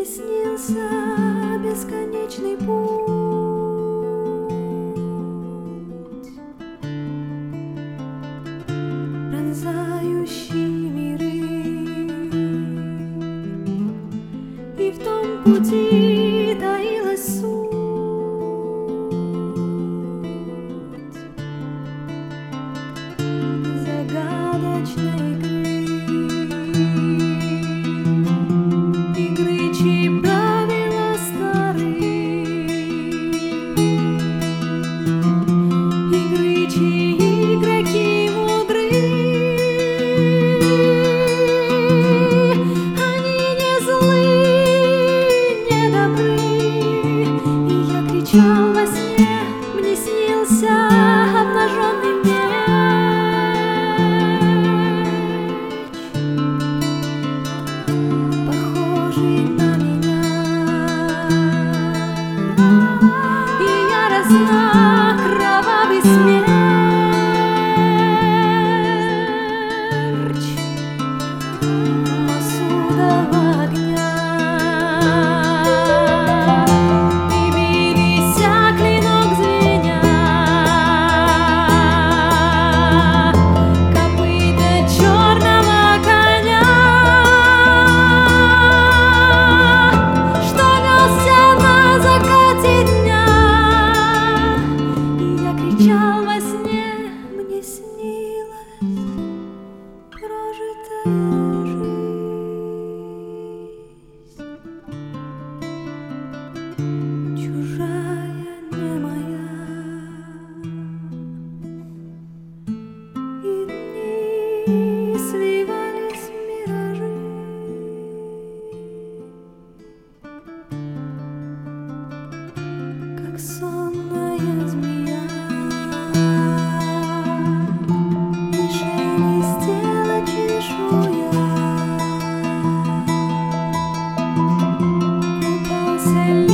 снился бесконечный путь, пронзающий миры, и в том пути таилась суть загадочной игры, чьи правила стары, игры, чьи игроки мудры. Они не злы, не добры, и я кричал во сне, мне снился обнаженный меч, похожий на меня, и яростно кровавый смерч посудого огня. И билися клинок звеня, копыта черного коня, что несся на закате дня. И я кричал во сне, мне снилась прожитая жизнь, чужая, не моя, и дни свивались в миражи, как сонная змея, и шелестела чешуя. Купался